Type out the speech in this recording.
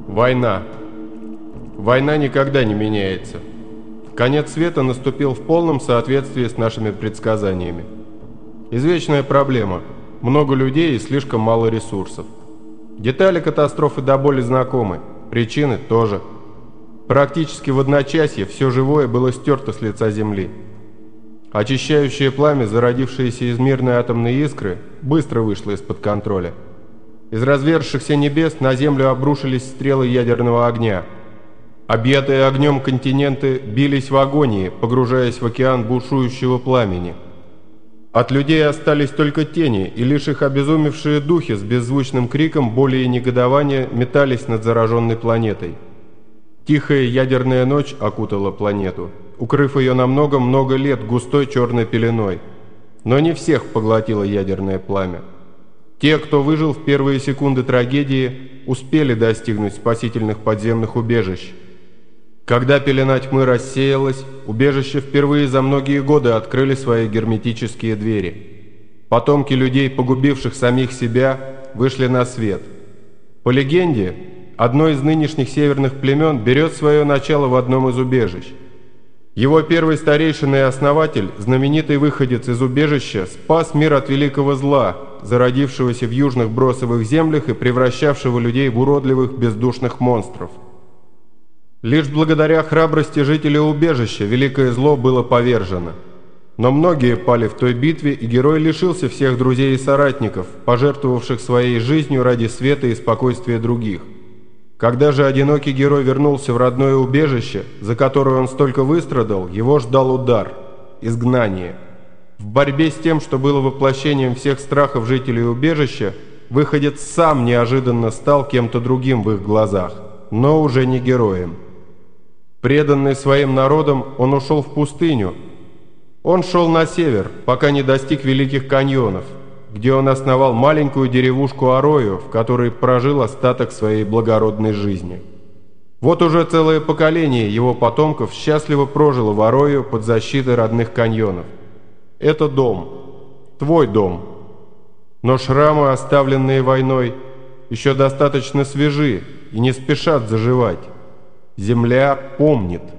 Война. Война никогда не меняется. Конец света наступил в полном соответствии с нашими предсказаниями. Извечная проблема. Много людей и слишком мало ресурсов. Детали катастрофы до боли знакомы, причины тоже. Практически в одночасье все живое было стерто с лица Земли. Очищающее пламя, зародившееся из мирной атомной искры, быстро вышло из-под контроля. Из разверзшихся небес на Землю обрушились стрелы ядерного огня. Объятые огнем континенты бились в агонии, погружаясь в океан бушующего пламени. От людей остались только тени, и лишь их обезумевшие духи с беззвучным криком боли и негодования метались над зараженной планетой. Тихая ядерная ночь окутала планету, укрыв ее на много-много лет густой черной пеленой. Но не всех поглотило ядерное пламя. Те, кто выжил в первые секунды трагедии, успели достигнуть спасительных подземных убежищ. Когда пелена тьмы рассеялась, убежища впервые за многие годы открыли свои герметические двери. Потомки людей, погубивших самих себя, вышли на свет. По легенде, одно из нынешних северных племен берет свое начало в одном из убежищ. Его первый старейшина и основатель, знаменитый выходец из убежища, спас мир от великого зла, зародившегося в южных бросовых землях и превращавшего людей в уродливых бездушных монстров. Лишь благодаря храбрости жителей убежища великое зло было повержено. Но многие пали в той битве, и герой лишился всех друзей и соратников, пожертвовавших своей жизнью ради света и спокойствия других. Когда же одинокий герой вернулся в родное убежище, за которое он столько выстрадал, его ждал удар – изгнание. В борьбе с тем, что было воплощением всех страхов жителей убежища, выходец сам неожиданно стал кем-то другим в их глазах, но уже не героем. Преданный своим народом, он ушел в пустыню. Он шел на север, пока не достиг Великих каньонов, где он основал маленькую деревушку Арою, в которой прожил остаток своей благородной жизни. Вот уже целое поколение его потомков счастливо прожило в Арою под защитой родных каньонов. Это дом, твой дом. Но шрамы, оставленные войной, еще достаточно свежи и не спешат заживать. Земля помнит.